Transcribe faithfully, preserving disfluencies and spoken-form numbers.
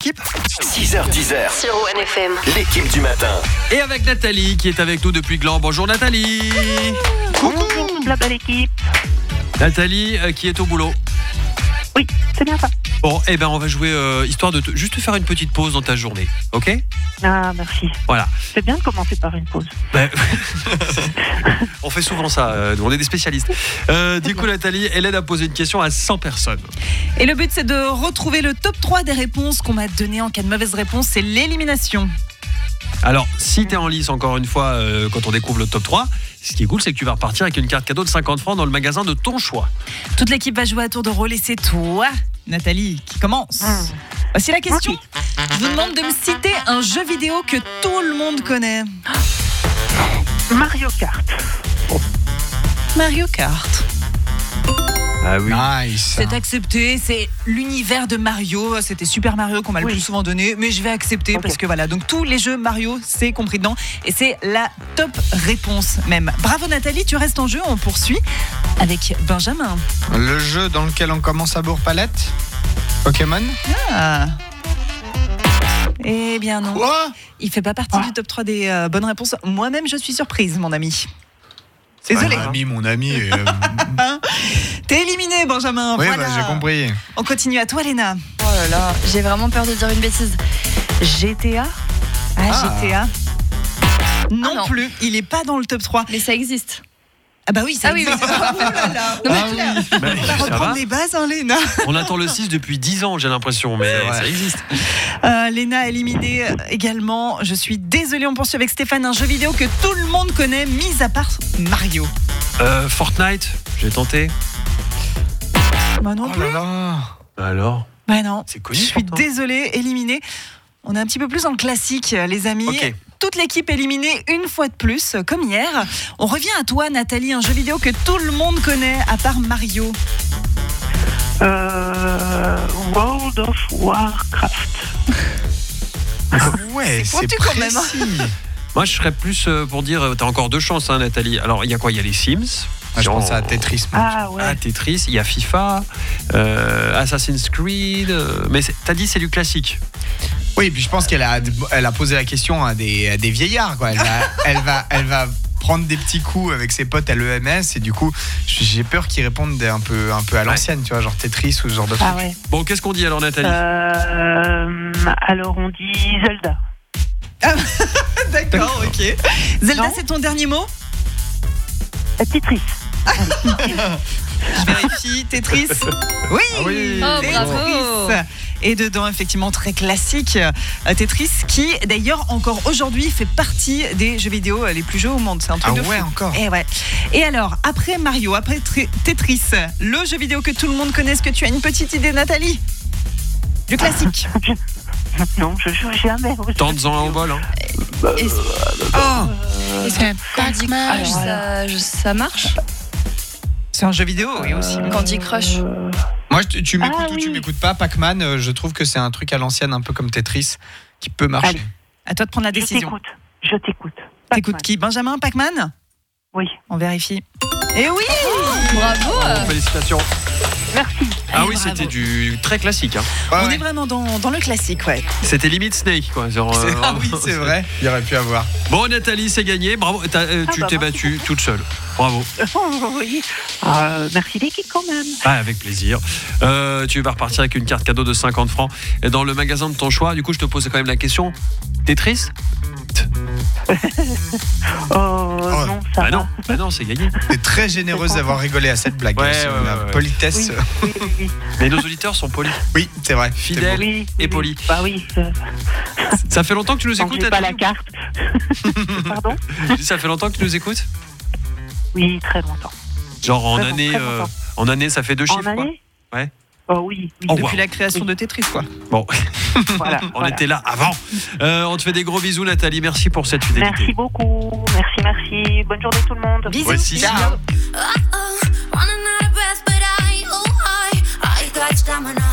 l'équipe. six heures dix sur O N F M. L'équipe du matin. Et avec Nathalie qui est avec nous depuis Gland. Bonjour Nathalie. Bonjour, blabla l'équipe. Nathalie euh, qui est au boulot. Oui, c'est bien ça. Bon, eh ben on va jouer euh, histoire de te, juste te faire une petite pause dans ta journée, ok ? Ah, merci. Voilà. C'est bien de commencer par une pause. Ben, on fait souvent ça, euh, nous on est des spécialistes. Euh, du coup Nathalie, Hélène a posé une question à cent personnes. Et le but, c'est de retrouver le top trois des réponses qu'on m'a données en cas de mauvaise réponse. C'est l'élimination. Alors, si t'es en lice encore une fois euh, quand on découvre le top trois, ce qui est cool, c'est que tu vas repartir avec une carte cadeau de cinquante francs dans le magasin de ton choix. Toute l'équipe va jouer à tour de rôle et c'est toi, Nathalie, qui commence. Mmh. Voici la question. Okay. Je vous demande de me citer un jeu vidéo que tout le monde connaît. Mario Kart. Oh. Mario Kart. Ah oui. Nice. C'est accepté, c'est l'univers de Mario, c'était Super Mario qu'on m'a oui. le plus souvent donné, mais je vais accepter okay. parce que voilà, donc tous les jeux Mario, c'est compris dedans et c'est la top réponse même. Bravo Nathalie, tu restes en jeu, on poursuit avec Benjamin. Le jeu dans lequel on commence à bourre-palette, Pokémon. Ah. Eh bien non. Quoi ? Il fait pas partie ah. du top trois des euh, bonnes réponses. Moi-même, je suis surprise, mon ami. Désolé. Mon ami, mon ami. Euh... T'es éliminé, Benjamin. Oui, voilà. bah, j'ai compris. On continue à toi, Léna. Oh là là, j'ai vraiment peur de dire une bêtise. G T A ? Ah, ah. G T A. Non, ah non plus, il est pas dans le top trois. Mais ça existe. Ah bah oui, ça ah existe. Oui, oui. Oh là là. Non, mais ah oui. bah, on va reprendre les bases, hein, Léna. On attend le six depuis dix ans, j'ai l'impression, mais ouais. ça existe. Euh, Léna éliminée également. Je suis désolée, on poursuit avec Stéphane. Un jeu vidéo que tout le monde connaît, mis à part Mario. Euh, Fortnite, j'ai tenté. Bah non oh plus. Là là. Alors Bah non. C'est connu. Je suis pourtant. désolée, éliminée. On est un petit peu plus en classique, les amis. Okay. Toute l'équipe éliminée une fois de plus, comme hier. On revient à toi, Nathalie, un jeu vidéo que tout le monde connaît, à part Mario. Euh, World of Warcraft. Ouais, c'est, c'est quand même. Moi, je serais plus pour dire, t'as encore deux chances, hein, Nathalie. Alors, il y a quoi ? Il y a les Sims. Ah, je pense à Tetris. Ah ouais. Ah, Tetris, il y a FIFA, euh, Assassin's Creed. Euh, mais c'est, t'as dit c'est du classique. Oui, puis je pense qu'elle a, elle a posé la question à des, à des vieillards, quoi. Elle va, elle va, elle va prendre des petits coups avec ses potes à l'E M S et du coup, j'ai peur qu'ils répondent un peu, un peu à l'ancienne, ouais. tu vois, genre Tetris ou ce genre de truc. Ah ouais. Bon, qu'est-ce qu'on dit alors, Nathalie ? euh, Alors, on dit Zelda. Ah, d'accord, ok. Zelda, non. C'est ton dernier mot ? Tetris. Je vérifie, Tetris. Oui, ah oui. Oh, Tetris. bravo. Et dedans, effectivement, très classique, Tetris, qui d'ailleurs encore aujourd'hui fait partie des jeux vidéo les plus joués au monde. C'est un truc ah de ouais, fou. encore. Et ouais. Et alors, après Mario, après Tetris, le jeu vidéo que tout le monde connaît, est-ce que tu as une petite idée, Nathalie ? Du classique. Non, je joue jamais. Tente-en un au bol. Hein. Est-ce... Oh Est-ce que Candy Crush, ça, ça marche ? C'est un jeu vidéo, oui, aussi. Candy Crush. Moi, tu, tu m'écoutes ah, ou oui. tu m'écoutes pas, Pac-Man, euh, je trouve que c'est un truc à l'ancienne, un peu comme Tetris, qui peut marcher. Allez. À toi de prendre la décision. Je t'écoute. Je t'écoute. T'écoutes qui ? Benjamin, Pac-Man ? Oui. On vérifie. Et oui ! Bravo. Bravo, félicitations. Merci. Ah oui, bravo. c'était du très classique. Hein. Ouais, On ouais. est vraiment dans, dans le classique, ouais. C'était limite Snake, quoi. Genre, C'est, euh, ah oui, c'est vrai. Il y aurait pu avoir. Bon, Nathalie, c'est gagné. Bravo. T'as, euh, Ah tu bah, t'es merci battue beaucoup. toute seule. Bravo. Oh, oui. Euh, merci l'équipe quand même. Ah, avec plaisir. Euh, tu vas repartir avec une carte cadeau de cinquante francs dans le magasin de ton choix. Du coup, je te pose quand même la question. Tetris ? Oh, oh non, ça bah va. non, bah non, c'est gagné. T'es très généreuse d'avoir rigolé à cette blague. Ouais, C'est ouais, la ouais, ouais. politesse. Oui, oui, oui. Mais nos auditeurs sont polis, Oui, c'est vrai. fidèles C'est Oui, et oui, polis. oui. Bah oui. Euh, Ça fait longtemps que tu nous tant que écoutes, j'ai pas la Nathalie ? carte. Pardon ? Je dis, Ça fait longtemps que tu nous écoutes ? Oui, très longtemps. Genre en Très année, bon, très euh, longtemps. en année, ça fait deux chiffres. En quoi. année ? Ouais. Oh oui. oui. Oh, Depuis wow. la création de Tetris, quoi. Bon, Voilà, on voilà. était là avant. Euh, on te fait des gros bisous, Nathalie. Merci pour cette fidélité. Merci beaucoup. Merci, merci. Bonne journée tout le monde. Bisous. Voici. Ciao. Uh-oh, running out of breath, but I, oh, I, I got stamina.